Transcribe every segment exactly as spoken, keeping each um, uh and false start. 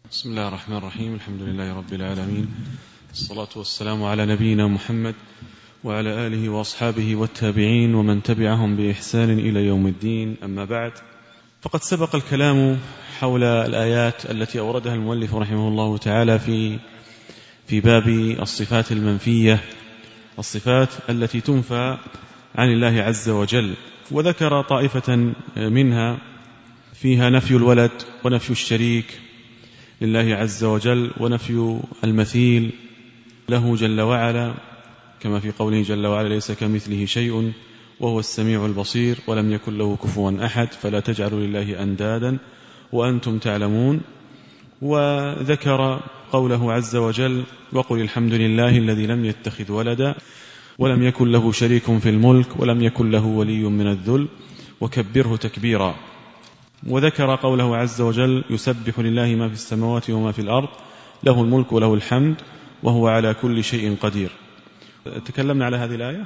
بسم الله الرحمن الرحيم. الحمد لله رب العالمين، الصلاة والسلام على نبينا محمد وعلى آله وأصحابه والتابعين ومن تبعهم بإحسان إلى يوم الدين. أما بعد، فقد سبق الكلام حول الآيات التي أوردها المؤلف رحمه الله تعالى في في باب الصفات المنفية، الصفات التي تنفى عن الله عز وجل، وذكر طائفة منها فيها نفي الولد ونفي الشريك لله عز وجل ونفي المثيل له جل وعلا، كما في قوله جل وعلا: ليس كمثله شيء وهو السميع البصير ولم يكن له كفوا أحد فلا تجعلوا لله أندادا وأنتم تعلمون. وذكر قوله عز وجل: وقل الحمد لله الذي لم يتخذ ولدا ولم يكن له شريك في الملك ولم يكن له ولي من الذل وكبره تكبيرا. وذكر قوله عز وجل: يسبح لله ما في السماوات وما في الأرض له الملك وله الحمد وهو على كل شيء قدير. تكلمنا على هذه الآية؟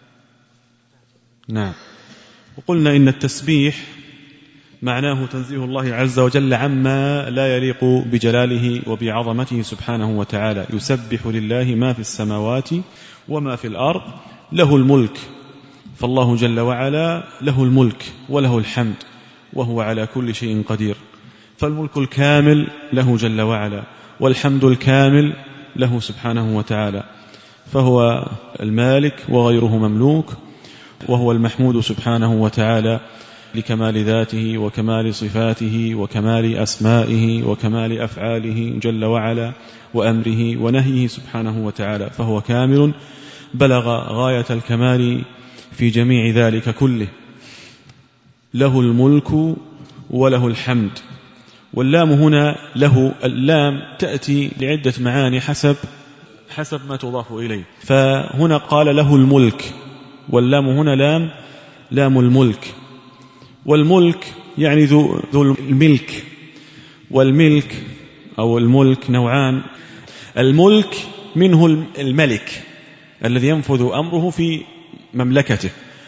نعم. وقلنا إن التسبيح معناه تنزيه الله عز وجل عما لا يليق بجلاله وبعظمته سبحانه وتعالى. يسبح لله ما في السماوات وما في الأرض له الملك، فالله جل وعلا له الملك وله الحمد وهو على كل شيء قدير، فالملك الكامل له جل وعلا والحمد الكامل له سبحانه وتعالى، فهو المالك وغيره مملوك، وهو المحمود سبحانه وتعالى لكمال ذاته وكمال صفاته وكمال أسمائه وكمال أفعاله جل وعلا وأمره ونهيه سبحانه وتعالى، فهو كامل بلغ غاية الكمال في جميع ذلك كله. له الملك وله الحمد. واللام هنا له، اللام تأتي لعدة معاني حسب حسب ما تضاف إليه، فهنا قال له الملك، واللام هنا لام لام الملك، والملك يعني ذو, ذو الملك، والملك أو الملك نوعان: الملك منه الملك الذي ينفذ أمره في مملكته،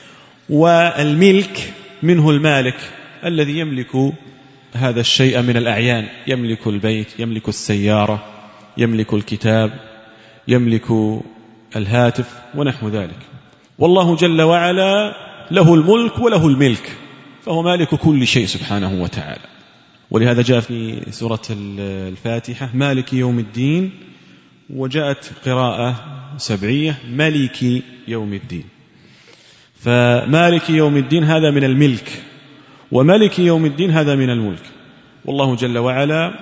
والملك منه المالك الذي يملك هذا الشيء من الأعيان، يملك البيت، يملك السيارة، يملك الكتاب، يملك الهاتف ونحو ذلك. والله جل وعلا له الملك وله الملك، فهو مالك كل شيء سبحانه وتعالى. ولهذا جاء في سورة الفاتحة: مالك يوم الدين، وجاءت قراءة سبعية: ملك يوم الدين. فمالك يوم الدين هذا من الملك، وملك يوم الدين هذا من الملك. والله جل وعلا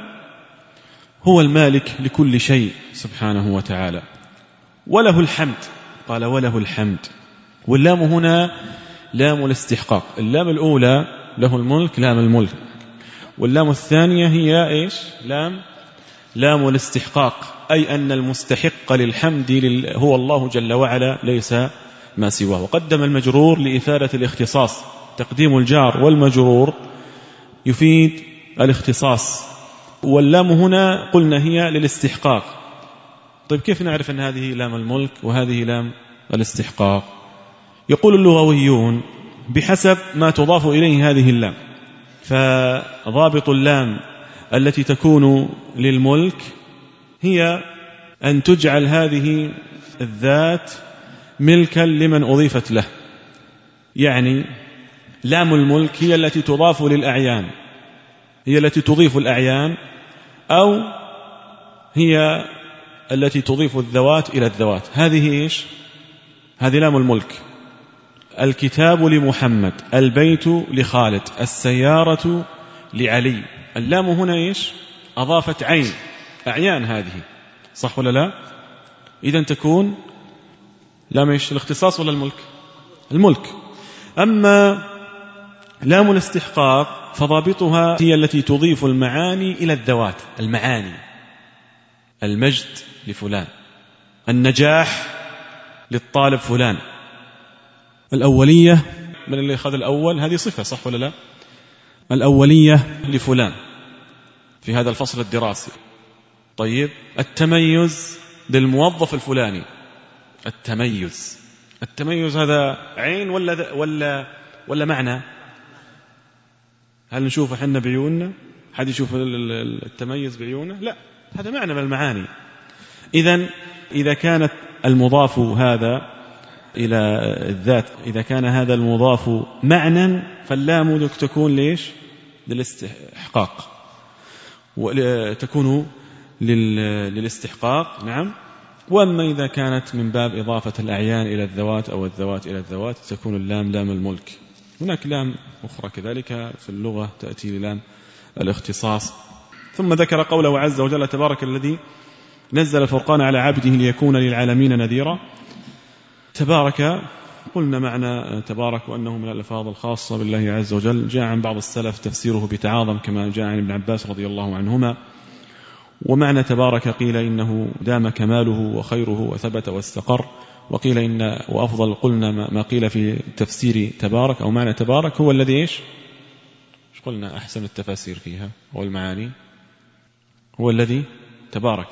هو المالك لكل شيء سبحانه وتعالى، وله الحمد. قال: وله الحمد. واللام هنا لام الاستحقاق. اللام الأولى له الملك لام الملك، واللام الثانية هي إيش؟ لام لام الاستحقاق، أي أن المستحق للحمد هو الله جل وعلا ليس ما سواه. وقدم المجرور لإفادة الاختصاص، تقديم الجار والمجرور يفيد الاختصاص، واللام هنا قلنا هي للاستحقاق. طيب كيف نعرف أن هذه لام الملك وهذه لام الاستحقاق؟ يقول اللغويون: بحسب ما تضاف إليه هذه اللام. فضابط اللام التي تكون للملك هي أن تجعل هذه الذات ملكا لمن أضيفت له، يعني لام الملك هي التي تضاف للأعيان، هي التي تضيف الأعيان، أو هي التي تضيف الذوات إلى الذوات. هذه إيش؟ هذه لام الملك. الكتاب لمحمد، البيت لخالد، السيارة لعلي. اللام هنا إيش؟ أضافت عين، أعيان هذه، صح ولا لا؟ إذن تكون لام إيش؟ الاختصاص ولا الملك؟ الملك. أما لام الاستحقاق فضابطها هي التي تضيف المعاني إلى الذوات، المعاني: المجد لفلان، النجاح للطالب فلان، الأولية من اللي أخذ الأول، هذه صفة، صح ولا لا؟ الأولية لفلان في هذا الفصل الدراسي. طيب، التميز للموظف الفلاني، التميز التميز هذا عين ولا ولا ولا معنى؟ هل نشوف احنا بعيوننا حد يشوف التميز بعيونه؟ لا، هذا معنى من المعاني. إذن إذا كانت المضاف هذا إلى الذات، إذا كان هذا المضاف معنى فاللام تكون ليش؟ للاستحقاق، وتكون للاستحقاق. نعم. وأما إذا كانت من باب إضافة الأعيان إلى الذوات أو الذوات إلى الذوات تكون اللام لام الملك. هناك لام أخرى كذلك في اللغة تأتي للام الاختصاص. ثم ذكر قوله عز وجل: تبارك الذي نزل الفرقان على عبده ليكون للعالمين نذيرا. تبارك قلنا معنى تبارك وأنه من الألفاظ الخاصة بالله عز وجل. جاء عن بعض السلف تفسيره بتعاظم كما جاء عن ابن عباس رضي الله عنهما. ومعنى تبارك قيل إنه دام كماله وخيره وثبت واستقر، وقيل إن وأفضل قلنا ما قيل في تفسير تبارك أو معنى تبارك هو الذي إيش قلنا أحسن التفاسير فيها والمعاني هو الذي تبارك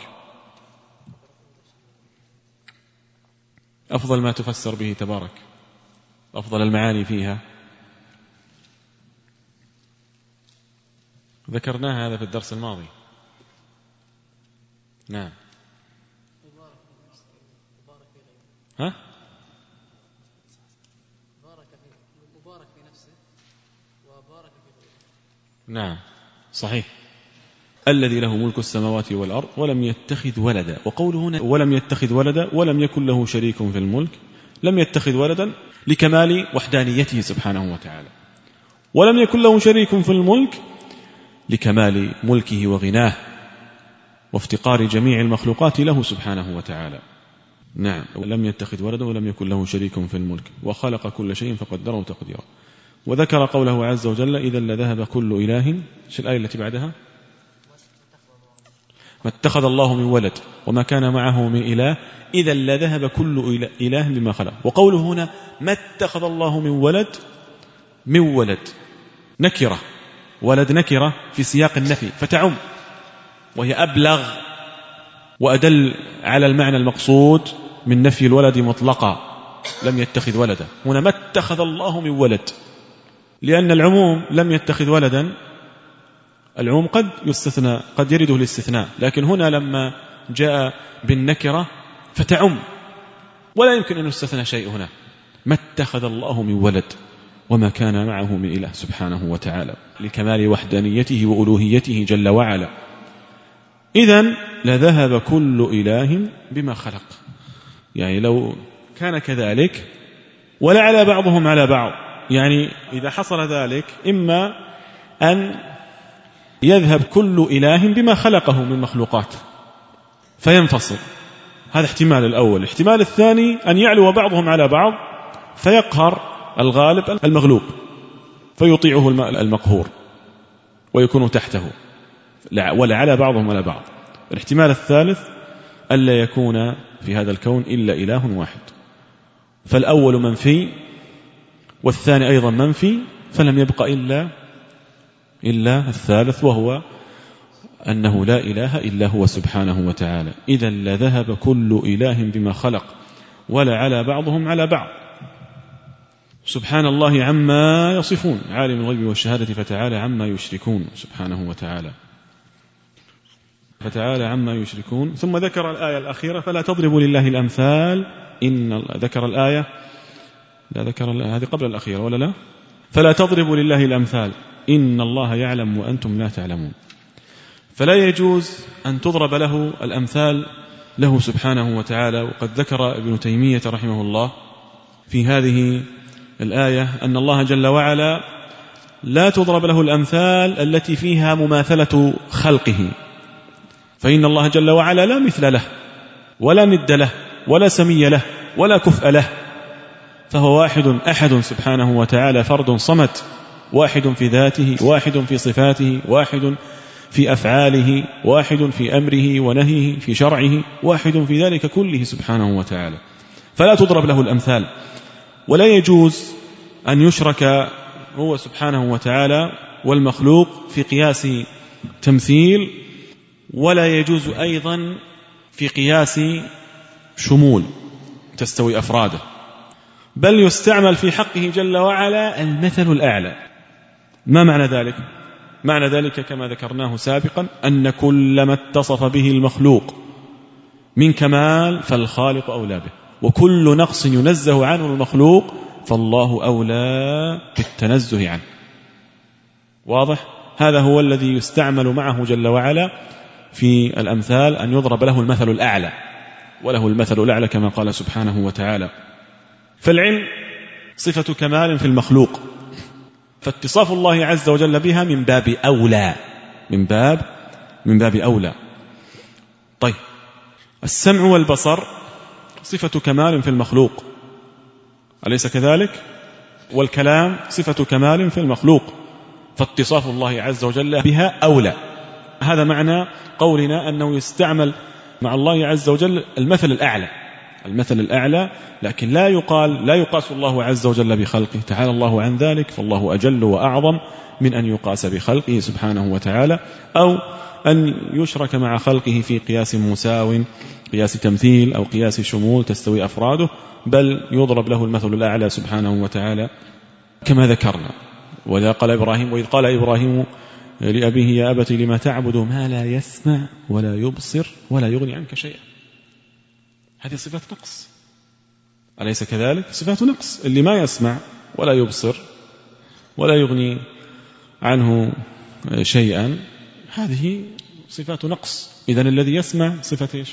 أفضل ما تفسر به تبارك، أفضل المعاني فيها. ذكرناها هذا في الدرس الماضي. نعم. ها؟ مبارك في نفسه وبارك في غيره. نعم صحيح. الذي له ملك السماوات والأرض ولم يتخذ ولدا. وقوله هنا ولم يتخذ ولدا ولم يكن له شريك في الملك، لم يتخذ ولدا لكمال وحدانيته سبحانه وتعالى، ولم يكن له شريك في الملك لكمال ملكه وغناه وافتقار جميع المخلوقات له سبحانه وتعالى. نعم. ولم يتخذ ولدا ولم يكن له شريك في الملك وخلق كل شيء فقدره تقديرا. وذكر قوله عز وجل: إذا لذهب كل إله. شو الآية التي بعدها؟ ما اتخذ الله من ولد وما كان معه من إله إذا لذهب كل إله بما خلق. وقوله هنا ما اتخذ الله من ولد، من ولد نكرة، ولد نكرة في سياق النفي فتعم، وهي أبلغ وأدل على المعنى المقصود من نفي الولد مطلقا. لم يتخذ ولدا، هنا ما اتخذ الله من ولد، لأن العموم لم يتخذ ولدا العموم قد يستثنى، قد يرده الاستثناء، لكن هنا لما جاء بالنكرة فتعم ولا يمكن أن يستثنى شيء. هنا ما اتخذ الله من ولد وما كان معه من إله سبحانه وتعالى لكمال وحدانيته وألوهيته جل وعلا. إذن لذهب كل إله بما خلق. يعني لو كان كذلك ولعلى بعضهم على بعض، يعني إذا حصل ذلك إما أن يذهب كل إله بما خلقه من مخلوقات فينفصل، هذا احتمال الأول. احتمال الثاني أن يعلو بعضهم على بعض فيقهر الغالب المغلوب فيطيعه المقهور ويكون تحته، ولعلى بعضهم على بعض. الاحتمال الثالث ألا يكون في هذا الكون إلا إله واحد، فالأول منفي والثاني أيضا منفي، فلم يبق إلا إلا الثالث وهو أنه لا إله إلا هو سبحانه وتعالى. إذا لذهب كل إله بما خلق ولعلى بعضهم على بعض. سبحان الله عما يصفون، عالم الغيب والشهادة فتعالى عما يشركون سبحانه وتعالى، فتعالى عما يشركون. ثم ذكر الآية الأخيرة: فلا تضربوا لله الأمثال. إن ذكر الآية لا ذكر هذه قبل الأخيرة ولا لا؟ فلا تضربوا لله الأمثال إن الله يعلم وأنتم لا تعلمون. فلا يجوز أن تضرب له الأمثال له سبحانه وتعالى. وقد ذكر ابن تيمية رحمه الله في هذه الآية أن الله جل وعلا لا تضرب له الأمثال التي فيها مماثلة خلقه، فإن الله جل وعلا لا مثل له ولا ند له ولا سمي له ولا كفء له، فهو واحد أحد سبحانه وتعالى، فرد صمد، واحد في ذاته، واحد في صفاته، واحد في أفعاله، واحد في أمره ونهيه، في شرعه، واحد في ذلك كله سبحانه وتعالى. فلا تضرب له الأمثال، ولا يجوز أن يشرك هو سبحانه وتعالى والمخلوق في قياس تمثيل، ولا يجوز أيضا في قياس شمول تستوي أفراده، بل يستعمل في حقه جل وعلا المثل الأعلى. ما معنى ذلك؟ معنى ذلك كما ذكرناه سابقا أن كل ما اتصف به المخلوق من كمال فالخالق أولى به، وكل نقص ينزه عنه المخلوق فالله أولى بالتنزه عنه. واضح؟ هذا هو الذي يستعمل معه جل وعلا في الأمثال، أن يضرب له المثل الأعلى، وله المثل الأعلى كما قال سبحانه وتعالى. فالعلم صفة كمال في المخلوق، فاتصاف الله عز وجل بها من باب أولى، من باب من باب أولى. طيب، السمع والبصر صفة كمال في المخلوق، أليس كذلك؟ والكلام صفة كمال في المخلوق، فاتصاف الله عز وجل بها أولى. هذا معنى قولنا أنه يستعمل مع الله عز وجل المثل الأعلى، المثل الأعلى، لكن لا يقال لا يقاس الله عز وجل بخلقه، تعالى الله عن ذلك، فالله أجل وأعظم من أن يقاس بخلقه سبحانه وتعالى، أو أن يشرك مع خلقه في قياس مساو، قياس تمثيل أو قياس شمول تستوي أفراده، بل يضرب له المثل الأعلى سبحانه وتعالى كما ذكرنا. وإذا قال إبراهيم وإذ قال إبراهيم لأبيه يا أبت لما تعبد ما لا يسمع ولا يبصر ولا يغني عنك شيئا. هذه صفات نقص، أليس كذلك؟ صفات نقص، اللي ما يسمع ولا يبصر ولا يغني عنه شيئا هذه صفات نقص. إذن الذي يسمع صفة إيش؟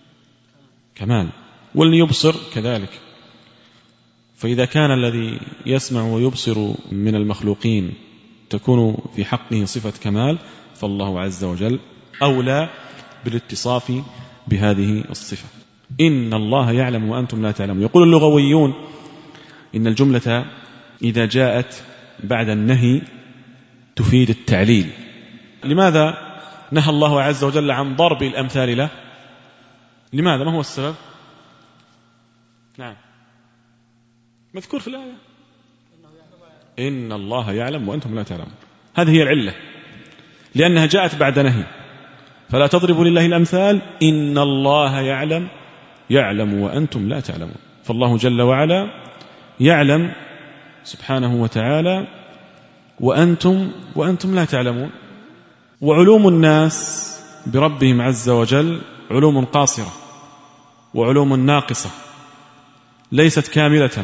كمال، واللي يبصر كذلك. فإذا كان الذي يسمع ويبصر من المخلوقين تكون في حقه صفة كمال، فالله عز وجل أولى بالاتصاف بهذه الصفة. إن الله يعلم وأنتم لا تعلمون. يقول اللغويون إن الجملة إذا جاءت بعد النهي تفيد التعليل. لماذا نهى الله عز وجل عن ضرب الأمثال له؟ لماذا؟ ما هو السبب؟ نعم، مذكور في الآية إن الله يعلم وأنتم لا تعلمون. هذه هي العلة، لأنها جاءت بعد نهي، فلا تضربوا لله الأمثال إن الله يعلم يعلم وأنتم لا تعلمون. فالله جل وعلا يعلم سبحانه وتعالى وأنتم وأنتم لا تعلمون. وعلوم الناس بربهم عز وجل علوم قاصرة وعلوم ناقصة ليست كاملة،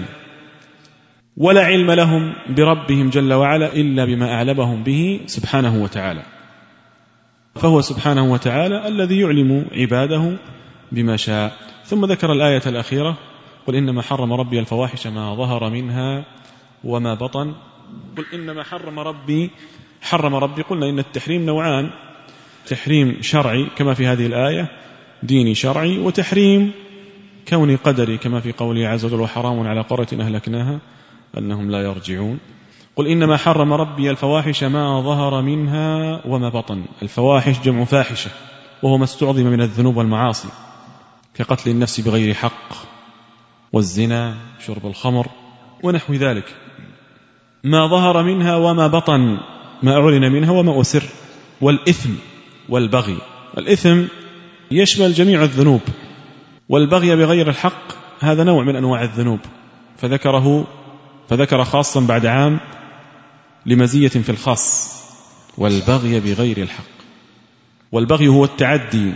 ولا علم لهم بربهم جل وعلا إلا بما أعلمهم به سبحانه وتعالى. فهو سبحانه وتعالى الذي يعلم عباده بما شاء. ثم ذكر الآية الأخيرة قل إنما حرم ربي الفواحش ما ظهر منها وما بطن. قل إنما حرم ربي حرم ربي قلنا إن التحريم نوعان، تحريم شرعي كما في هذه الآية ديني شرعي، وتحريم كوني قدري كما في قوله عز وجل وحرام على قرية أهلكناها أنهم لا يرجعون. قل إنما حرم ربي الفواحش ما ظهر منها وما بطن. الفواحش جمع فاحشة، وهو ما استعظم من الذنوب والمعاصي كقتل النفس بغير حق والزنا شرب الخمر ونحو ذلك. ما ظهر منها وما بطن، ما أعلن منها وما أسر. والإثم والبغي، الإثم يشمل جميع الذنوب، والبغي بغير الحق هذا نوع من أنواع الذنوب، فذكره فذكر خاصا بعد عام لمزية في الخاص، والبغي بغير الحق. والبغي هو التعدي.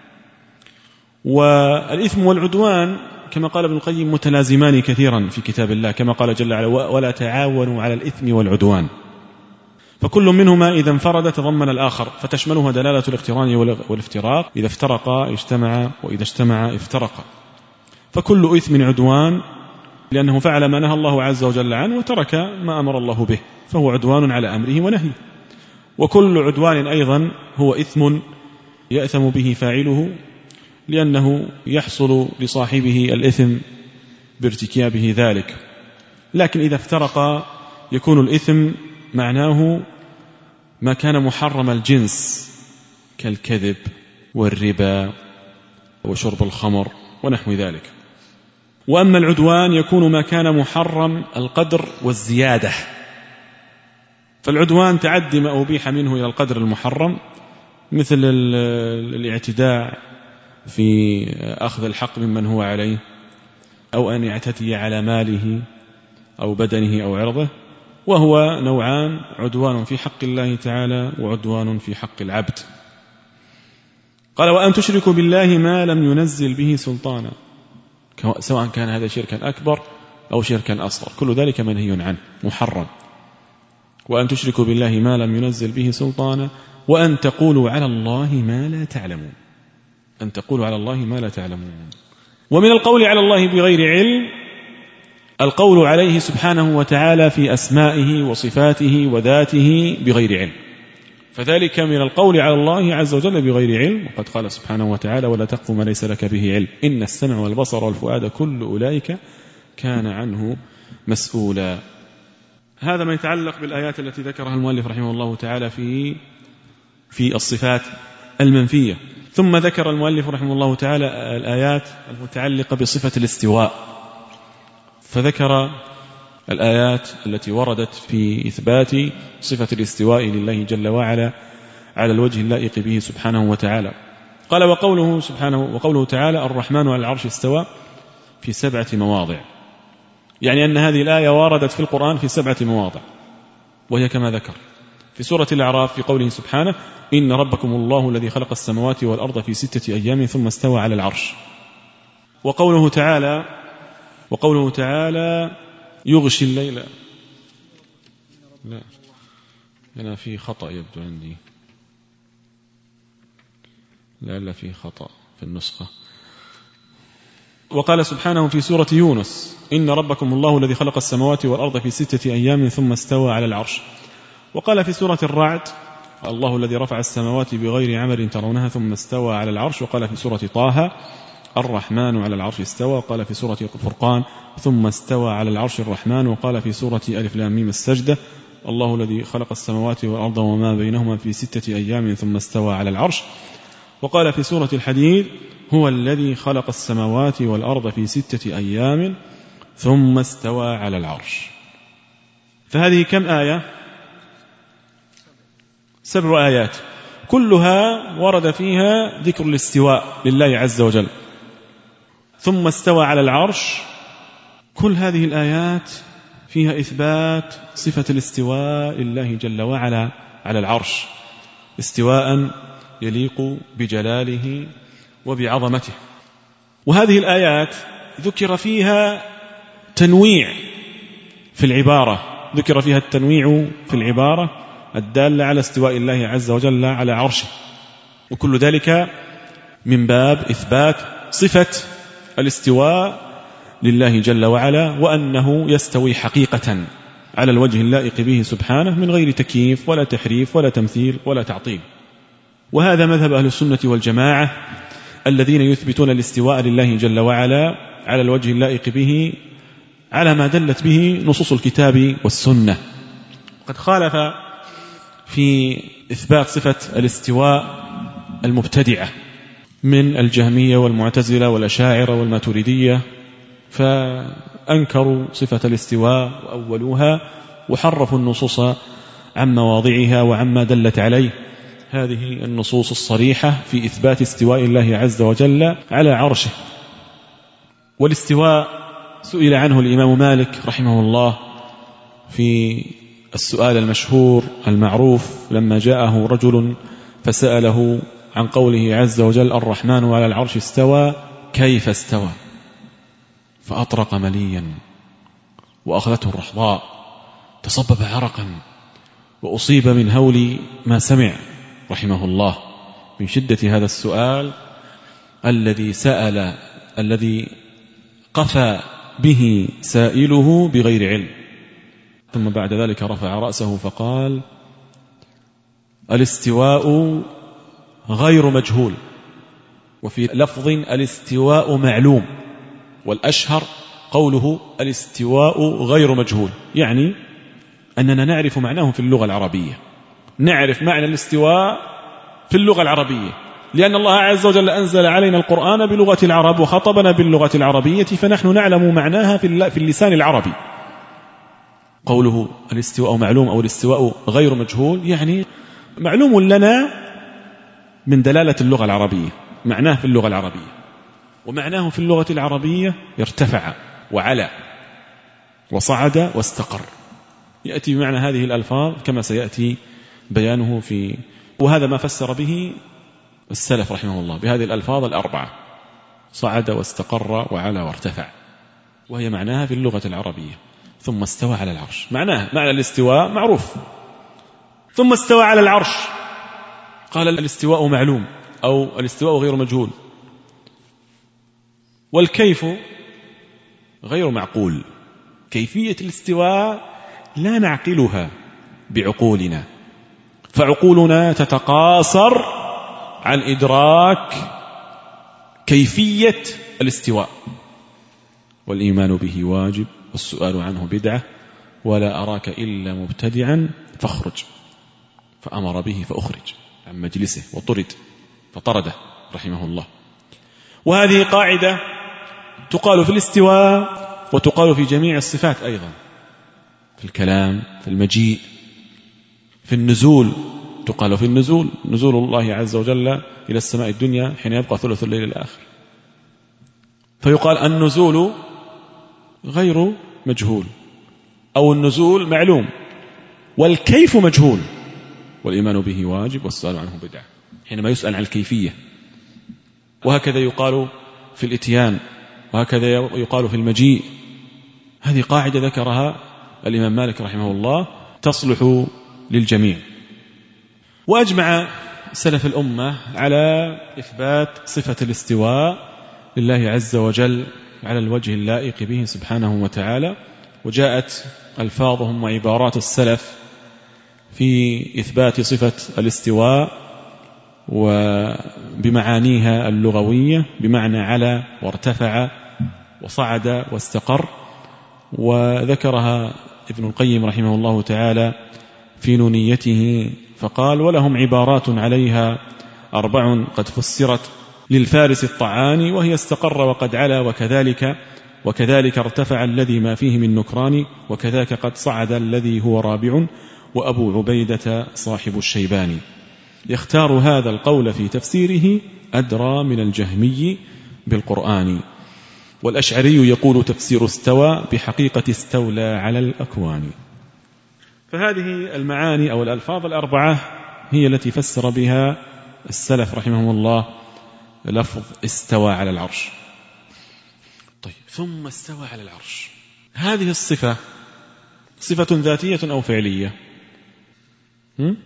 والإثم والعدوان كما قال ابن القيم متلازمان كثيرا في كتاب الله، كما قال جل وعلا ولا تعاونوا على الإثم والعدوان. فكل منهما إذا انفرد تضمن الآخر، فتشملها دلالة الاقتران والافتراق، إذا افترقا اجتمعا وإذا اجتمعا افترقا. فكل إثم عدوان لأنه فعل ما نهى الله عز وجل عنه وترك ما أمر الله به، فهو عدوان على أمره ونهيه. وكل عدوان أيضا هو إثم يأثم به فاعله، لأنه يحصل لصاحبه الإثم بارتكابه ذلك. لكن إذا افترق يكون الإثم معناه ما كان محرم الجنس كالكذب والربا وشرب الخمر ونحو ذلك. وأما العدوان يكون ما كان محرم القدر والزيادة. فالعدوان تعدي ما أبيح منه إلى القدر المحرم، مثل الاعتداء في أخذ الحق ممن هو عليه، أو أن يعتدي على ماله أو بدنه أو عرضه، وهو نوعان: عدوان في حق الله تعالى وعدوان في حق العبد. قال: وأن تشركوا بالله ما لم ينزل به سلطانا، سواء كان هذا شركا أكبر أو شركا أصغر، كل ذلك منهي عنه محرم. وأن تشركوا بالله ما لم ينزل به سلطانا وأن تقولوا على الله ما لا تعلمون، أن تقولوا على الله ما لا تعلمون. ومن القول على الله بغير علم القول عليه سبحانه وتعالى في أسمائه وصفاته وذاته بغير علم، فذلك من القول على الله عز وجل بغير علم. وقد قال سبحانه وتعالى: ولا تقف ما ليس لك به علم إن السمع والبصر والفؤاد كل أولئك كان عنه مسؤولا. هذا ما يتعلق بالآيات التي ذكرها المؤلف رحمه الله تعالى في في الصفات المنفية. ثم ذكر المؤلف رحمه الله تعالى الآيات المتعلقة بصفة الاستواء، فذكر الآيات التي وردت في إثبات صفة الاستواء لله جل وعلا على الوجه اللائق به سبحانه وتعالى. قال: وقوله سبحانه وقوله تعالى: الرحمن على العرش استوى في سبعة مواضع، يعني أن هذه الآية وردت في القرآن في سبعة مواضع، وهي كما ذكر في سورة الأعراف في قوله سبحانه: إن ربكم الله الذي خلق السماوات والأرض في ستة أيام ثم استوى على العرش. وقوله تعالى وقوله تعالى يغشي الليل. لا هنا في خطأ يبدو عندي، لعل في خطأ في النسخة. وقال سبحانه في سورة يونس: إن ربكم الله الذي خلق السماوات والأرض في ستة أيام ثم استوى على العرش. وقال في سورة الرعد: الله الذي رفع السماوات بغير عمل ترونها ثم استوى على العرش. وقال في سورة طه: الرحمن على العرش استوى. وقال في سورة الفرقان: ثم استوى على العرش الرحمن. وقال في سورة ألف لام ميم السجدة: الله الذي خلق السماوات والأرض وما بينهما في ستة أيام ثم استوى على العرش. وقال في سورة الحديد: هو الذي خلق السماوات والأرض في ستة أيام ثم استوى على العرش. فهذه كم آية؟ سبع آيات، كلها ورد فيها ذكر الاستواء لله عز وجل. ثم استوى على العرش، كل هذه الآيات فيها إثبات صفة الاستواء لله جل وعلا على العرش، استواء يليق بجلاله وبعظمته. وهذه الآيات ذكر فيها تنويع في العبارة، ذكر فيها التنويع في العبارة الدالة على استواء الله عز وجل على عرشه، وكل ذلك من باب إثبات صفة الاستواء لله جل وعلا، وأنه يستوي حقيقة على الوجه اللائق به سبحانه من غير تكييف ولا تحريف ولا تمثيل ولا تعطيل. وهذا مذهب أهل السنة والجماعة الذين يثبتون الاستواء لله جل وعلا على الوجه اللائق به على ما دلت به نصوص الكتاب والسنة. قد خالف في إثبات صفة الاستواء المبتدعة من الجهمية والمعتزلة والأشاعرة والماتريدية، فأنكروا صفة الاستواء وأولوها وحرفوا النصوص عن مواضعها وعما دلت عليه هذه النصوص الصريحة في إثبات استواء الله عز وجل على عرشه. والاستواء سئل عنه الإمام مالك رحمه الله في السؤال المشهور المعروف لما جاءه رجل فسأله عن قوله عز وجل: الرحمن على العرش استوى كيف استوى؟ فأطرق مليا وأخذته الرحضاء، تصبب عرقا وأصيب من هول ما سمع رحمه الله من شدة هذا السؤال الذي سأل الذي قفى به سائله بغير علم. ثم بعد ذلك رفع رأسه فقال: الاستواء غير مجهول، وفي لفظ الاستواء معلوم، والأشهر قوله الاستواء غير مجهول، يعني أننا نعرف معناه في اللغة العربية، نعرف معنى الاستواء في اللغة العربية، لأن الله عز وجل أنزل علينا القرآن بلغة العرب وخطبنا باللغة العربية، فنحن نعلم معناها في اللسان العربي. قوله الاستواء معلوم أو الاستواء غير مجهول يعني معلوم لنا من دلالة اللغة العربية، معناه في اللغة العربية، ومعناه في اللغة العربية ارتفع وعلى وصعد واستقر، يأتي بمعنى هذه الألفاظ كما سيأتي بيانه في، وهذا ما فسر به السلف رحمه الله بهذه الألفاظ الأربعة: صعد واستقر وعلى وارتفع، وهي معناها في اللغة العربية. ثم استوى على العرش، معناها معنى الاستواء معروف. ثم استوى على العرش، قال الاستواء معلوم أو الاستواء غير مجهول، والكيف غير معقول. كيفية الاستواء لا نعقلها بعقولنا، فعقولنا تتقاصر عن إدراك كيفية الاستواء. والإيمان به واجب والسؤال عنه بدعة، ولا أراك إلا مبتدعا فاخرج، فأمر به فأخرج عن مجلسه وطرد فطرده رحمه الله. وهذه قاعدة تقال في الاستواء وتقال في جميع الصفات أيضا، في الكلام، في المجيء، في النزول، تقال في النزول: نزول الله عز وجل إلى السماء الدنيا حين يبقى ثلث الليل الآخر، فيقال النزول غير مجهول أو النزول معلوم، والكيف مجهول، والإيمان به واجب والسؤال عنه بدعة، حينما يسأل عن الكيفية. وهكذا يقال في الإتيان، وهكذا يقال في المجيء. هذه قاعدة ذكرها الإمام مالك رحمه الله تصلح للجميع. وأجمع سلف الأمة على إثبات صفة الاستواء لله عز وجل على الوجه اللائق به سبحانه وتعالى، وجاءت ألفاظهم وعبارات السلف في إثبات صفة الاستواء وبمعانيها اللغوية بمعنى على وارتفع وصعد واستقر. وذكرها ابن القيم رحمه الله تعالى في نونيته فقال: ولهم عبارات عليها أربع قد فسرت للفارس الطعاني، وهي استقر وقد علا، وكذلك وكذلك ارتفع الذي ما فيه من نكران، وكذاك قد صعد الذي هو رابع، وأبو عبيدة صاحب الشيباني. يختار هذا القول في تفسيره أدرى من الجهمي بالقرآن. والأشعري يقول تفسير استوى بحقيقة استولى على الأكوان. فهذه المعاني أو الألفاظ الأربعة هي التي فسر بها السلف رحمهم الله لفظ استوى على العرش. طيب، ثم استوى على العرش، هذه الصفة صفة ذاتية أو فعلية؟ هم؟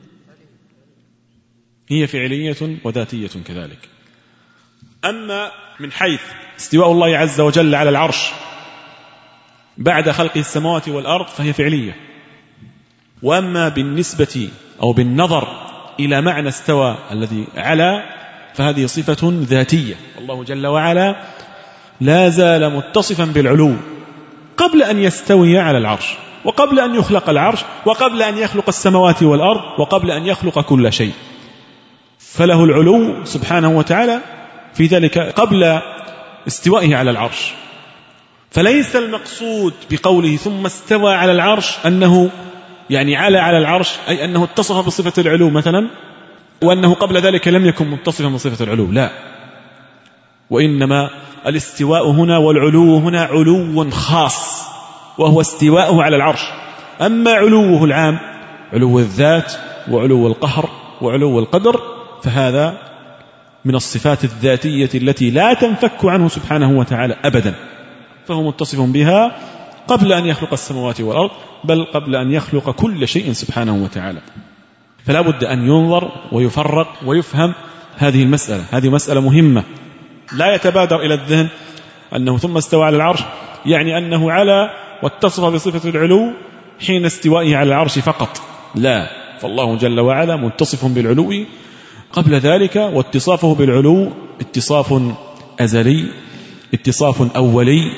هي فعلية وذاتية كذلك. أما من حيث استواء الله عز وجل على العرش بعد خلق السماوات والأرض فهي فعلية. وأما بالنسبة أو بالنظر إلى معنى استوى الذي على فهذه صفة ذاتية. الله جل وعلا لا زال متصفا بالعلو قبل أن يستوي على العرش، وقبل أن يخلق العرش، وقبل أن يخلق السماوات والأرض، وقبل أن يخلق كل شيء، فله العلو سبحانه وتعالى في ذلك قبل استوائه على العرش. فليس المقصود بقوله ثم استوى على العرش أنه يعني على على العرش، أي أنه اتصف بصفة العلو مثلا، وأنه قبل ذلك لم يكن متصفا بصفة العلو، لا. وإنما الاستواء هنا والعلو هنا علو خاص، وهو استواءه على العرش. أما علوه العام علو الذات وعلو القهر وعلو القدر فهذا من الصفات الذاتية التي لا تنفك عنه سبحانه وتعالى أبدا، فهو متصف بها قبل أن يخلق السماوات والأرض، بل قبل أن يخلق كل شيء سبحانه وتعالى. فلا بد أن ينظر ويفرق ويفهم هذه المسألة. هذه مسألة مهمة، لا يتبادر إلى الذهن أنه ثم استوى على العرش يعني أنه على واتصف بصفة العلو حين استوائه على العرش فقط، لا. فالله جل وعلا متصف بالعلو قبل ذلك، واتصافه بالعلو اتصاف أزلي، اتصاف أولي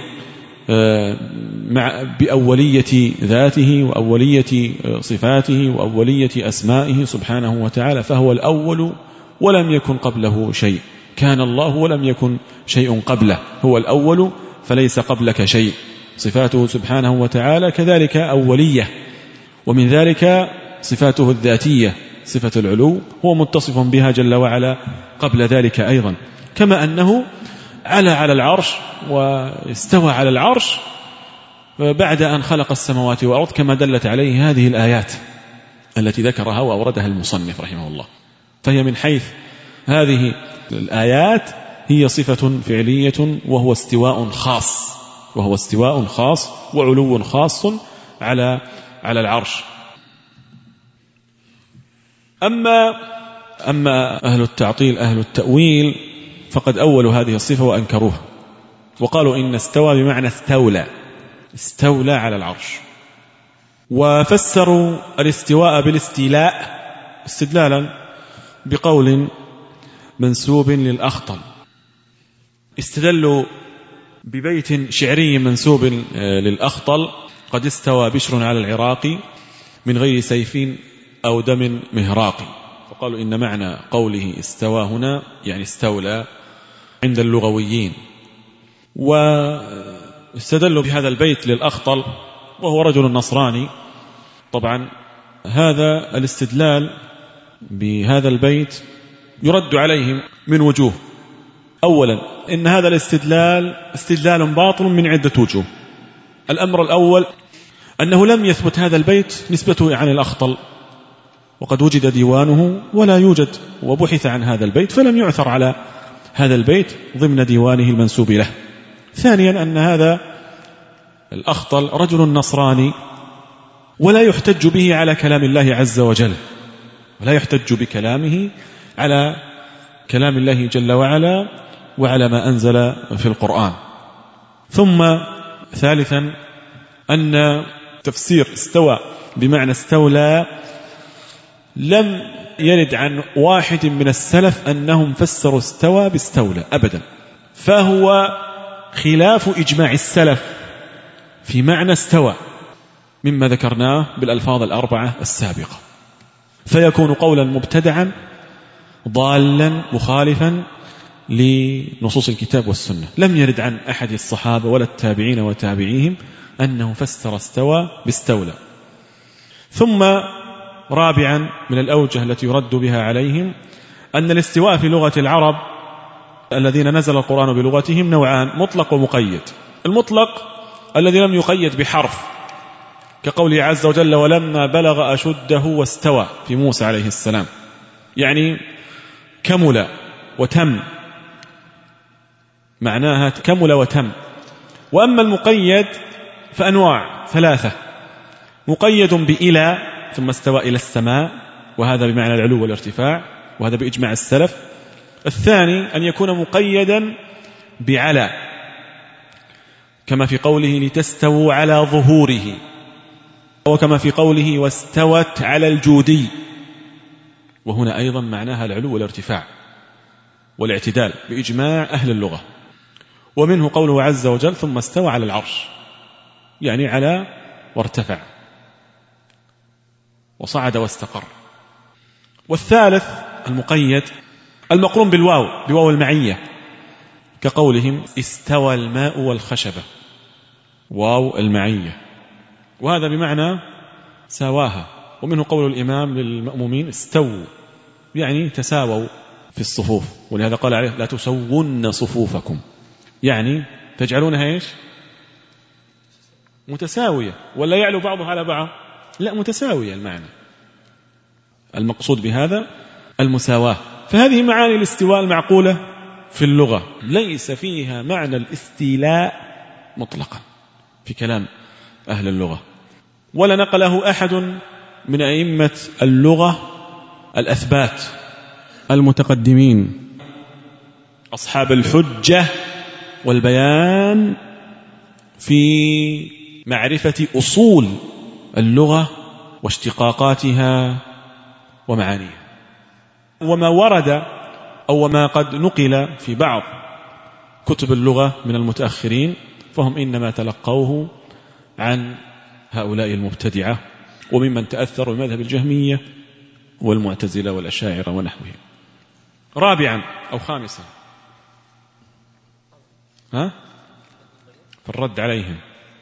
مع بأولية ذاته وأولية صفاته وأولية أسمائه سبحانه وتعالى، فهو الأول ولم يكن قبله شيء. كان الله ولم يكن شيء قبله، هو الأول فليس قبلك شيء. صفاته سبحانه وتعالى كذلك أولية، ومن ذلك صفاته الذاتية صفة العلو هو متصف بها جل وعلا قبل ذلك أيضا، كما أنه على على العرش واستوى على العرش بعد أن خلق السماوات والأرض كما دلت عليه هذه الآيات التي ذكرها وأوردها المصنف رحمه الله. فهي من حيث هذه الآيات هي صفة فعلية، وهو استواء خاص وهو استواء خاص وعلو خاص على على العرش. أما أما أهل التعطيل أهل التأويل فقد أولوا هذه الصفة وأنكروها، وقالوا إن استوى بمعنى استولى استولى على العرش، وفسروا الاستواء بالاستيلاء استدلالا بقول منسوب للأخطل. استدلوا ببيت شعري منسوب للأخطل: قد استوى بشر على العراق من غير سيف أو دم مهراق. فقالوا إن معنى قوله استوى هنا يعني استولى عند اللغويين. واستدلوا بهذا البيت للأخطل وهو رجل نصراني. طبعا هذا الاستدلال بهذا البيت يرد عليهم من وجوه. أولا إن هذا الاستدلال استدلال باطل من عدة وجوه. الأمر الأول أنه لم يثبت هذا البيت نسبته عن الأخطل، وقد وجد ديوانه ولا يوجد، وبحث عن هذا البيت فلم يعثر على هذا البيت ضمن ديوانه المنسوب له. ثانيا أن هذا الأخطل رجل نصراني ولا يحتج به على كلام الله عز وجل، ولا يحتج بكلامه على كلام الله جل وعلا وعلى ما أنزل في القرآن. ثم ثالثا أن تفسير استوى بمعنى استولى لم يرد عن واحد من السلف أنهم فسروا استوى باستولى أبدا، فهو خلاف إجماع السلف في معنى استوى مما ذكرناه بالألفاظ الأربعة السابقة، فيكون قولا مبتدعا ضالا مخالفا لنصوص الكتاب والسنة. لم يرد عن أحد الصحابة ولا التابعين وتابعيهم أنه فسر استوى باستولى. ثم رابعا من الأوجه التي يرد بها عليهم أن الاستواء في لغة العرب الذين نزل القرآن بلغتهم نوعان: مطلق ومقيد. المطلق الذي لم يقيد بحرف، كقوله عز وجل: ولما بلغ أشده واستوى في موسى عليه السلام، يعني كمل وتم، معناها كمل وتم. وأما المقيد فأنواع ثلاثة: مقيد بإلى ثم استوى إلى السماء، وهذا بمعنى العلو والارتفاع، وهذا بإجماع السلف. الثاني أن يكون مقيدا بعلى، كما في قوله لتستووا على ظهوره، وكما في قوله واستوت على الجودي، وهنا أيضا معناها العلو والارتفاع والاعتدال بإجماع أهل اللغة. ومنه قوله عز وجل ثم استوى على العرش، يعني على وارتفع وصعد واستقر. والثالث المقيد المقرون بالواو، بواو المعية، كقولهم استوى الماء والخشبة، واو المعية، وهذا بمعنى ساواها. ومنه قول الإمام للمأمومين استووا، يعني تساووا في الصفوف، ولهذا قال عليه لا تسوون صفوفكم، يعني تجعلونها إيش؟ متساوية، ولا يعلو بعضها على بعض؟ لا، متساوية المعنى، المقصود بهذا المساواة. فهذه معاني الاستواء المعقولة في اللغة، ليس فيها معنى الاستيلاء مطلقا في كلام أهل اللغة، ولا نقله أحد من أئمة اللغة الأثبات المتقدمين أصحاب الحجة والبيان في معرفة أصول اللغة واشتقاقاتها ومعانيها. وما ورد أو ما قد نقل في بعض كتب اللغة من المتأخرين فهم إنما تلقوه عن هؤلاء المبتدعة وممن تأثروا بمذهب الجهمية والمعتزلة والأشاعرة ونحوهم. رابعا أو خامسا ها في الرد عليهم،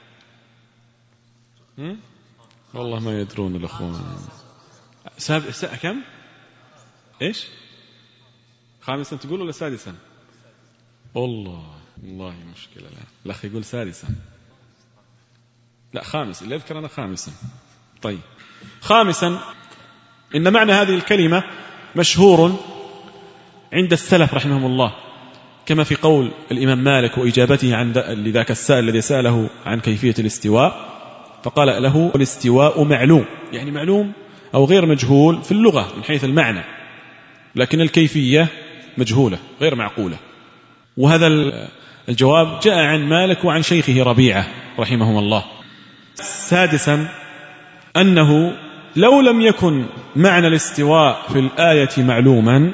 والله ما يدرون الأخوان. ساب... س... كم إيش خامسا تقول ولا سادسا؟ والله والله مشكلة. لا الأخ يقول سادسا. لا خامس، اللي أذكر أنا خامسا. طيب خامسا، إن معنى هذه الكلمة مشهور عند السلف رحمهم الله، كما في قول الإمام مالك وإجابته عن لذاك السائل الذي سأله عن كيفية الاستواء، فقال له الاستواء معلوم، يعني معلوم أو غير مجهول في اللغة من حيث المعنى، لكن الكيفية مجهولة غير معقولة. وهذا الجواب جاء عن مالك وعن شيخه ربيعة رحمهم الله. سادسا، أنه لو لم يكن معنى الاستواء في الآية معلوما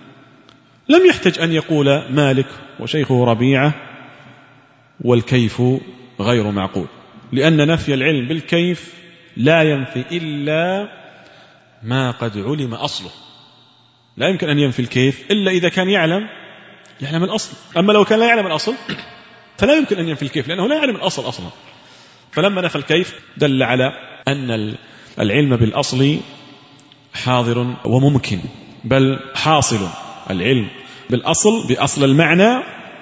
لم يحتج أن يقول مالك وشيخه ربيعة والكيف غير معقول، لأن نفي العلم بالكيف لا ينفي إلا ما قد علم أصله. لا يمكن أن ينفي الكيف إلا إذا كان يعلم يعلم الأصل، أما لو كان لا يعلم الأصل فلا يمكن أن ينفي الكيف، لأنه لا يعلم الأصل أصلا. فلما نفى الكيف دل على أن العلم بالأصل حاضر وممكن، بل حاصل. العلم بالأصل، بأصل المعنى،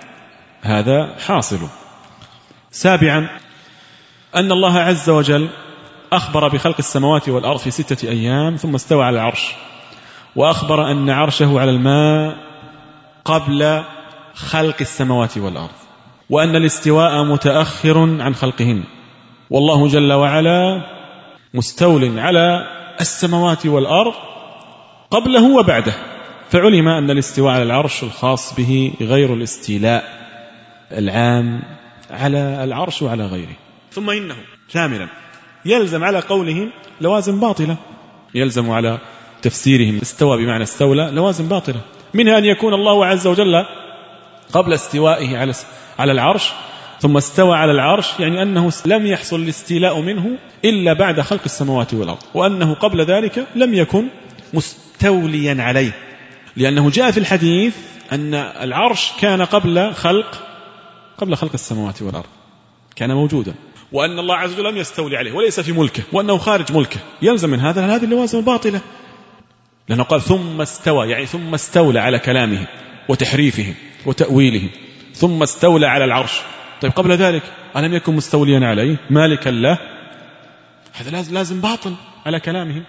هذا حاصل. سابعا، أن الله عز وجل أخبر بخلق السماوات والأرض في ستة أيام ثم استوى على العرش، وأخبر أن عرشه على الماء قبل خلق السماوات والأرض، وأن الاستواء متأخر عن خلقهن، والله جل وعلا مستول على السماوات والأرض قبله وبعده، فعلم أن الاستواء على العرش الخاص به غير الاستيلاء العام على العرش وعلى غيره. ثم إنه ثامنا يلزم على قولهم لوازم باطلة، يلزم على تفسيرهم استوى بمعنى استولى لوازم باطلة، منها أن يكون الله عز وجل قبل استوائه على على العرش ثم استوى على العرش، يعني أنه لم يحصل الاستيلاء منه إلا بعد خلق السماوات والأرض، وأنه قبل ذلك لم يكن مستوليا عليه، لأنه جاء في الحديث أن العرش كان قبل خلق قبل خلق السماوات والأرض، كان موجودا، وأن الله عز وجل لم يستولي عليه وليس في ملكه، وأنه خارج ملكه. يلزم من هذا هذه اللوازم الباطلة، لأنه قال ثم استوى، يعني ثم استولى على كلامه وتحريفه وتأويله، ثم استولى على العرش. طيب قبل ذلك ألم يكن مستوليا عليه مالكا له؟ هذا لازم باطل على كلامهم.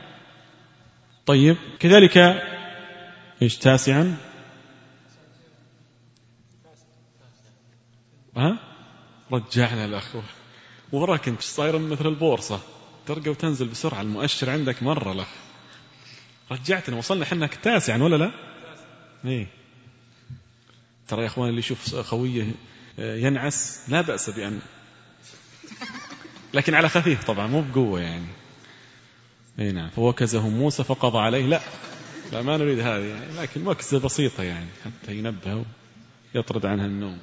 طيب كذلك إيش تاسعا؟ ها رجعنا الأخوة، وراك انت صاير مثل البورصة، ترقى وتنزل بسرعة، المؤشر عندك مرة لك. رجعتنا، وصلنا حنا تاسعا ولا لا؟ ايه ترى يا اخوان اللي يشوف خويه ينعس لا بأس بأن، لكن على خفيف طبعا مو بقوة يعني. اي نعم، فوكزه موسى فقضى عليه، لا لا ما نريد هذه يعني، لكن وكزة بسيطة يعني حتى ينبه ويطرد عنها النوم.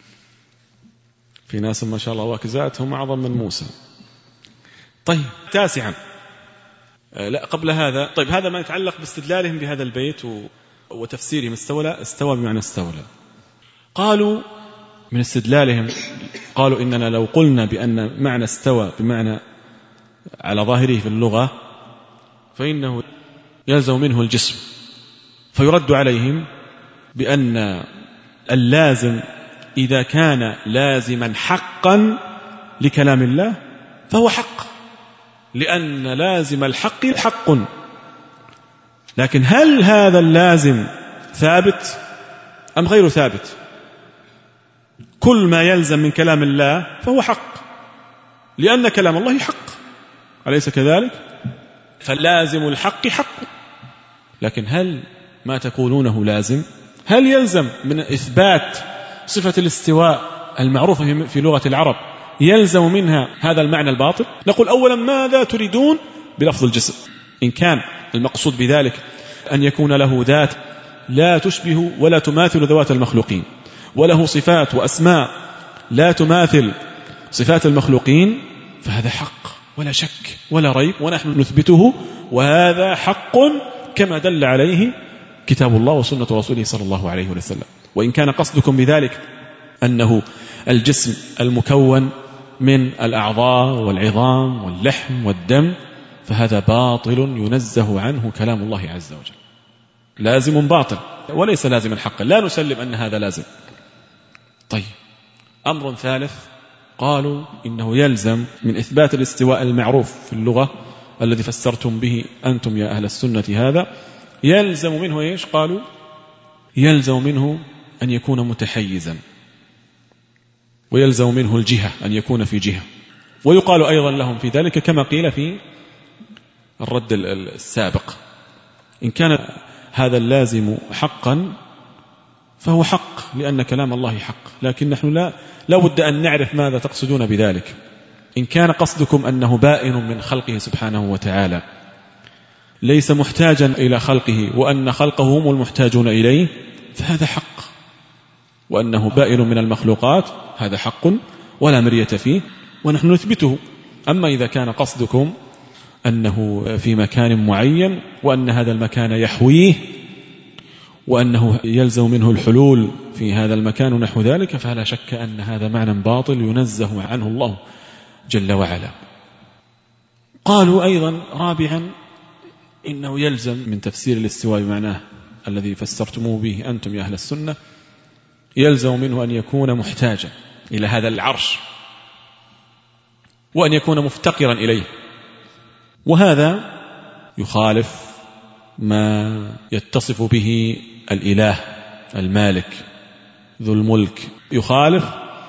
في ناس ما شاء الله وكزاتهم أعظم من موسى. طيب تاسعا، لا قبل هذا، طيب هذا ما يتعلق باستدلالهم بهذا البيت وتفسيرهم استولى، استوى بمعنى استولى. قالوا من استدلالهم، قالوا إننا لو قلنا بأن معنى استوى بمعنى على ظاهره في اللغة فإنه يلزم منه الجسم، فيرد عليهم بأن اللازم إذا كان لازما حقا لكلام الله فهو حق، لأن لازم الحق حق، لكن هل هذا اللازم ثابت أم غير ثابت؟ كل ما يلزم من كلام الله فهو حق، لأن كلام الله حق، أليس كذلك؟ فلازم الحق حق، لكن هل ما تقولونه لازم؟ هل يلزم من إثبات صفة الاستواء المعروفة في لغة العرب يلزم منها هذا المعنى الباطل؟ نقول أولا ماذا تريدون بلفظ الجسم؟ إن كان المقصود بذلك أن يكون له ذات لا تشبه ولا تماثل ذوات المخلوقين، وله صفات وأسماء لا تماثل صفات المخلوقين، فهذا حق ولا شك ولا ريب، ونحن نثبته، وهذا حق كما دل عليه كتاب الله وسنة رسوله صلى الله عليه وسلم. وإن كان قصدكم بذلك أنه الجسم المكون من الأعضاء والعظام واللحم والدم، فهذا باطل ينزه عنه كلام الله عز وجل، لازم باطل وليس لازما حقا، لا نسلم أن هذا لازم. طيب أمر ثالث قالوا إنه يلزم من إثبات الاستواء المعروف في اللغة الذي فسرتم به أنتم يا أهل السنة هذا، يلزم منه إيش؟ قالوا يلزم منه أن يكون متحيزا، ويلزم منه الجهة أن يكون في جهة. ويقال أيضا لهم في ذلك كما قيل في الرد السابق، إن كان هذا اللازم حقا فهو حق لأن كلام الله حق، لكن نحن لا لا بد أن نعرف ماذا تقصدون بذلك. إن كان قصدكم أنه بائن من خلقه سبحانه وتعالى ليس محتاجا إلى خلقه وأن خلقه هم المحتاجون إليه فهذا حق، وأنه بائن من المخلوقات هذا حق ولا مرية فيه ونحن نثبته. أما إذا كان قصدكم أنه في مكان معين وأن هذا المكان يحويه وأنه يلزم منه الحلول في هذا المكان ونحو ذلك فلا شك أن هذا معنى باطل ينزه عنه الله جل وعلا. قالوا أيضا رابعا إنه يلزم من تفسير الاستواء بمعناه الذي فسرتموه به أنتم يا أهل السنة، يلزم منه أن يكون محتاجا إلى هذا العرش وأن يكون مفتقرا إليه، وهذا يخالف ما يتصف به الإله المالك ذو الملك، يخالف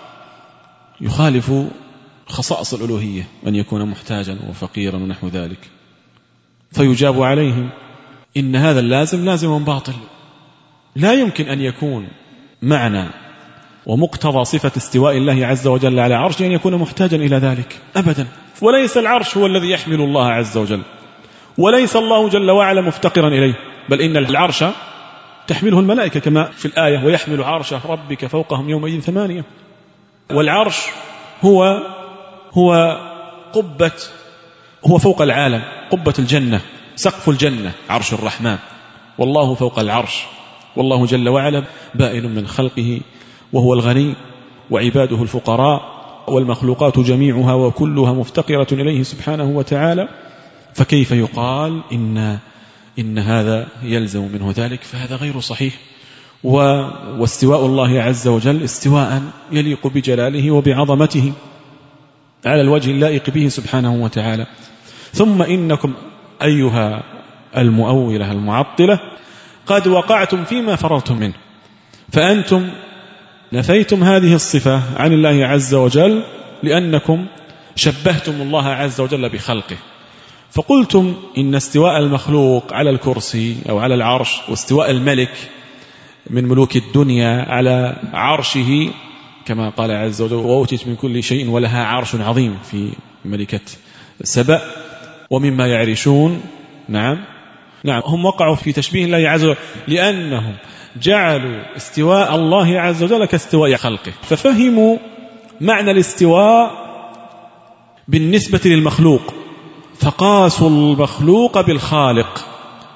يخالف خصائص الألوهية أن يكون محتاجا وفقيرا ونحو ذلك. فيجاب عليهم إن هذا اللازم لازم باطل، لا يمكن أن يكون معنى ومقتضى صفة استواء الله عز وجل على عرشه أن يكون محتاجا إلى ذلك أبدا. وليس العرش هو الذي يحمل الله عز وجل، وليس الله جل وعلا مفتقرا إليه، بل إن العرش تحمله الملائكة كما في الآية ويحمل عرش ربك فوقهم يومئذ ثمانية. والعرش هو هو قبة، هو فوق العالم، قبة الجنة، سقف الجنة عرش الرحمن، والله فوق العرش، والله جل وعلا بائن من خلقه وهو الغني وعباده الفقراء والمخلوقات جميعها وكلها مفتقرة إليه سبحانه وتعالى. فكيف يقال إن إن هذا يلزم منه ذلك؟ فهذا غير صحيح. واستواء الله عز وجل استواء يليق بجلاله وبعظمته على الوجه اللائق به سبحانه وتعالى. ثم إنكم أيها المؤولة المعطلة قد وقعتم فيما فررتم منه، فأنتم نفيتم هذه الصفة عن الله عز وجل لأنكم شبهتم الله عز وجل بخلقه، فقلتم إن استواء المخلوق على الكرسي أو على العرش واستواء الملك من ملوك الدنيا على عرشه كما قال عز وجل وأوتيت من كل شيء ولها عرش عظيم في ملكة سبأ ومما يعرشون. نعم نعم هم وقعوا في تشبيه الله عز وجل لأنهم جعلوا استواء الله عز وجل كاستواء خلقه، ففهموا معنى الاستواء بالنسبة للمخلوق فقاسوا المخلوق بالخالق،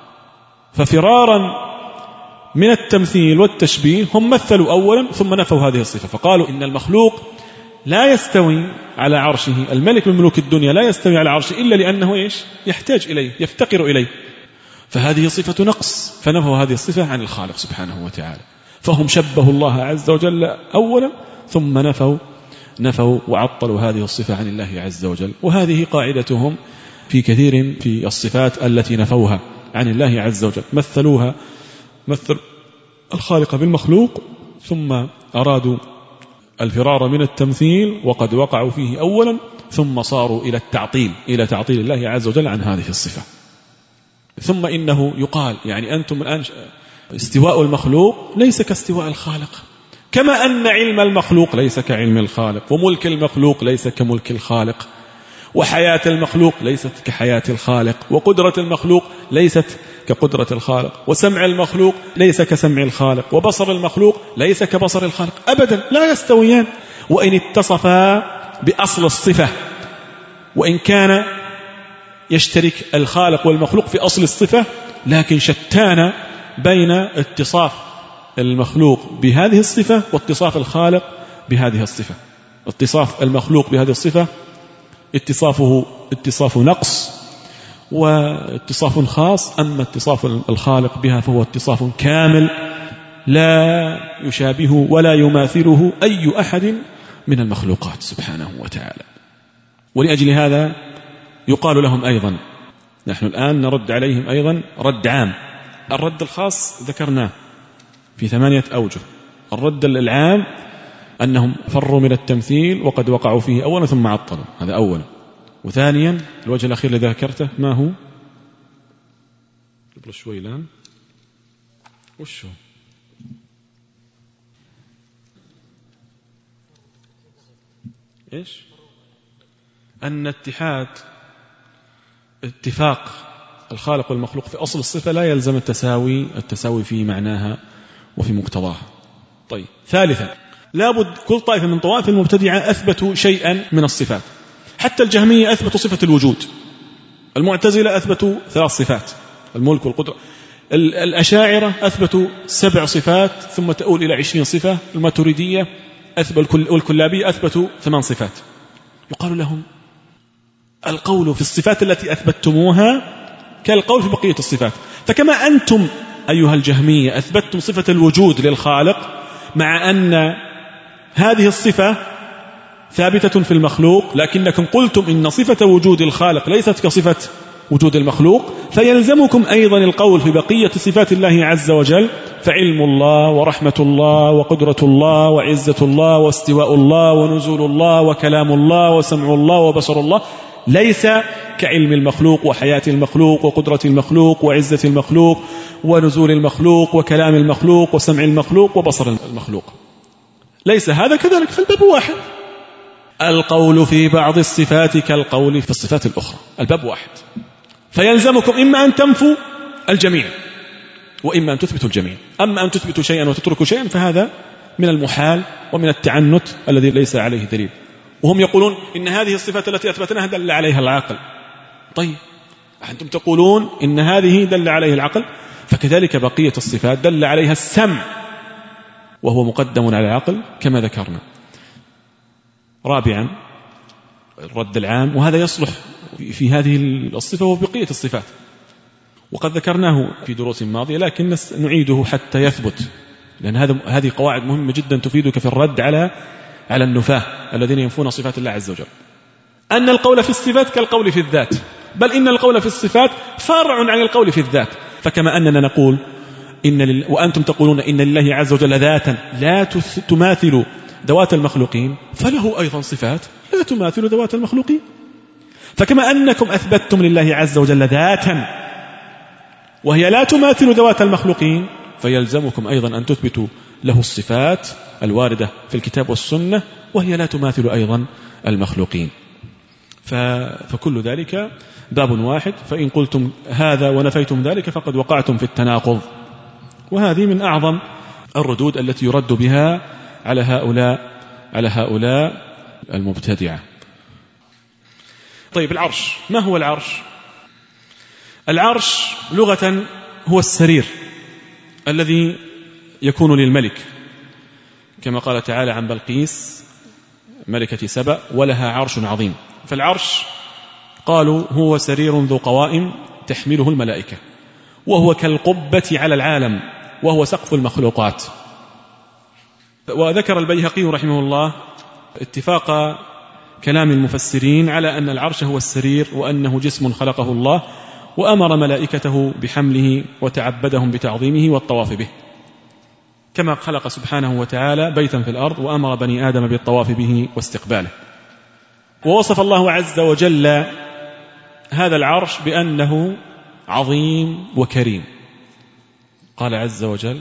ففرارا من التمثيل والتشبيه هم مثلوا أولا ثم نفوا هذه الصفة، فقالوا إن المخلوق لا يستوي على عرشه، الملك من ملوك الدنيا لا يستوي على عرشه إلا لأنه إيش؟ يحتاج إليه، يفتقر إليه، فهذه صفة نقص، فنفوا هذه الصفة عن الخالق سبحانه وتعالى. فهم شبهوا الله عز وجل أولا ثم نفوا نفوا وعطلوا هذه الصفة عن الله عز وجل. وهذه قاعدتهم في كثير في الصفات التي نفوها عن الله عز وجل، مثلوها مثل الخالق بالمخلوق ثم أرادوا الفرار من التمثيل وقد وقعوا فيه أولا ثم صاروا إلى التعطيل، إلى تعطيل الله عز وجل عن هذه الصفة. ثم إنه يقال يعني أنتم الآن استواء المخلوق ليس كاستواء الخالق، كما أن علم المخلوق ليس كعلم الخالق، وملك المخلوق ليس كملك الخالق، وحياة المخلوق ليست كحياة الخالق، وقدرة المخلوق ليست كقدرة الخالق، وسمع المخلوق ليس كسمع الخالق، وبصر المخلوق ليس كبصر الخالق أبدا، لا يستويان. وإن اتصفا بأصل الصفة، وإن كان يشترك الخالق والمخلوق في أصل الصفة، لكن شتان بين اتصاف المخلوق بهذه الصفة واتصاف الخالق بهذه الصفة. اتصاف المخلوق بهذه الصفة اتصافه اتصاف نقص واتصاف خاص، أما اتصاف الخالق بها فهو اتصاف كامل لا يشابه ولا يماثله أي أحد من المخلوقات سبحانه وتعالى. ولأجل هذا يقال لهم أيضا، نحن الآن نرد عليهم أيضا رد عام. الرد الخاص ذكرناه في ذمانية أوجه. الرد العام أنهم فروا من التمثيل وقد وقعوا فيه أولا ثم عطلوا، هذا أولا. وثانيا الوجه الأخير الذي ذكرته ما هو؟ قبل شوي الآن وش هو؟ إيش؟ أن اتحاد اتفاق الخالق والمخلوق في أصل الصفة لا يلزم التساوي التساوي في معناها وفي مقتضاها. طيب، ثالثا لابد كل طائفة من طوائف المبتدعة أثبتوا شيئا من الصفات. حتى الجهمية أثبتوا صفة الوجود، المعتزلة أثبتوا ثلاث صفات، الملك والقدرة، الأشاعرة أثبتوا سبع صفات ثم تؤول إلى عشرين صفة، الماتريدية أثبتوا والكلابية أثبتوا ثمان صفات. يقال لهم القول في الصفات التي أثبتتموها كالقول في بقية الصفات. فكما أنتم أيها الجهمية أثبتتم صفة الوجود للخالق مع أن هذه الصفة ثابتة في المخلوق، لكنكم قلتم إن صفة وجود الخالق ليست كصفة وجود المخلوق، فيلزمكم أيضا القول في بقية صفات الله عز وجل، فعلم الله ورحمة الله وقدرة الله وعزة الله واستواء الله ونزول الله وكلام الله وسمع الله وبصر الله ليس كعلم المخلوق وحياة المخلوق وقدرة المخلوق وعزة المخلوق ونزول المخلوق وكلام المخلوق وسمع المخلوق وبصر المخلوق، ليس هذا كذلك. فالباب واحد، القول في بعض الصفات كالقول في الصفات الأخرى، الباب واحد. فيلزمكم إما أن تنفوا الجميع وإما أن تثبتوا الجميع. أما أن تثبتوا شيئا وتتركوا شيئا فهذا من المحال ومن التعنت الذي ليس عليه دليل. وهم يقولون إن هذه الصفات التي أثبتناها دل عليها العقل. طيب، أنتم تقولون إن هذه دل عليه العقل، فكذلك بقية الصفات دل عليها السمع وهو مقدم على العقل كما ذكرنا. رابعا الرد العام، وهذا يصلح في هذه الصفة وبقية الصفات، وقد ذكرناه في دروس ماضية لكن نعيده حتى يثبت، لأن هذا هذه قواعد مهمة جدا تفيدك في الرد على على النفاة الذين ينفون صفات الله عز وجل. أن القول في الصفات كالقول في الذات، بل إن القول في الصفات فرع عن القول في الذات. فكما أننا نقول إن لل... وأنتم تقولون إن لله عز وجل ذاتا لا تماثل ذوات المخلوقين، فله أيضا صفات لا تماثل ذوات المخلوقين. فكما أنكم أثبتتم لله عز وجل ذاتا وهي لا تماثل ذوات المخلوقين، فيلزمكم أيضا أن تثبتوا له الصفات الواردة في الكتاب والسنة وهي لا تماثل أيضا المخلوقين. فكل ذلك باب واحد، فإن قلتم هذا ونفيتم ذلك فقد وقعتم في التناقض. وهذه من أعظم الردود التي يرد بها على هؤلاء على هؤلاء المبتدعة. طيب، العرش، ما هو العرش؟ العرش لغة هو السرير الذي يكون للملك، كما قال تعالى عن بلقيس ملكة سبأ ولها عرش عظيم. فالعرش قالوا هو سرير ذو قوائم تحمله الملائكة، وهو كالقبة على العالم، وهو سقف المخلوقات. وذكر البيهقي رحمه الله اتفاق كلام المفسرين على أن العرش هو السرير وأنه جسم خلقه الله، وأمر ملائكته بحمله وتعبدهم بتعظيمه والطواف به، كما خلق سبحانه وتعالى بيتا في الأرض وأمر بني آدم بالطواف به واستقباله. ووصف الله عز وجل هذا العرش بأنه عظيم وكريم. قال عز وجل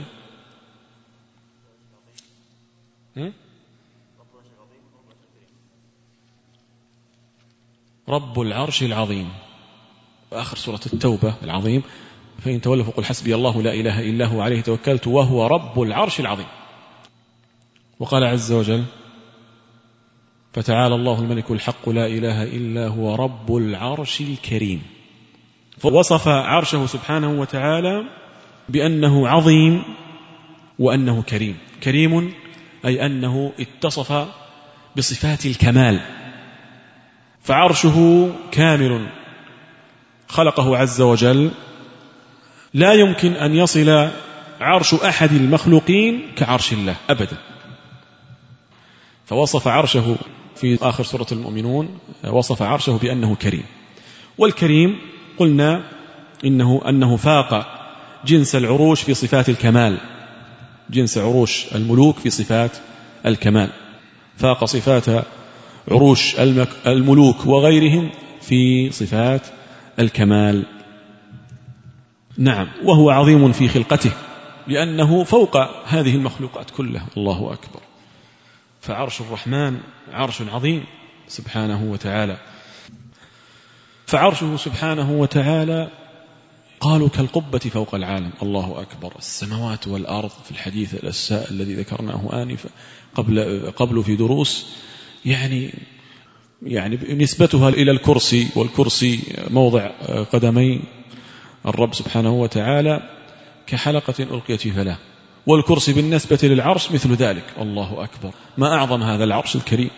رب العرش العظيم، وآخر سورة التوبة العظيم، فإن تولوا فقل حسبي الله لا إله إلا هو عليه توكلت وهو رب العرش العظيم. وقال عز وجل فتعالى الله الملك الحق لا إله إلا هو رب العرش الكريم. فوصف عرشه سبحانه وتعالى بأنه عظيم وأنه كريم. كريم أي أنه اتصف بصفات الكمال، فعرشه كامل خلقه عز وجل، لا يمكن أن يصل عرش أحد المخلوقين كعرش الله أبدا. فوصف عرشه في آخر سورة المؤمنون، وصف عرشه بأنه كريم. والكريم قلنا إنه أنه فاق جنس العروش في صفات الكمال، جنس عروش الملوك في صفات الكمال، فاق صفات عروش الملوك وغيرهم في صفات الكمال. نعم، وهو عظيم في خلقته لأنه فوق هذه المخلوقات كلها. الله أكبر. فعرش الرحمن عرش عظيم سبحانه وتعالى. فعرشه سبحانه وتعالى قالوا كالقبة فوق العالم. الله أكبر. السماوات والأرض في الحديث الأساء الذي ذكرناه آنفا قبل قبل في دروس، يعني يعني نسبتها إلى الكرسي، والكرسي موضع قدمي الرب سبحانه وتعالى كحلقة ألقيت في فلاة، والكرسي بالنسبة للعرش مثل ذلك. الله أكبر. ما أعظم هذا العرش الكريم،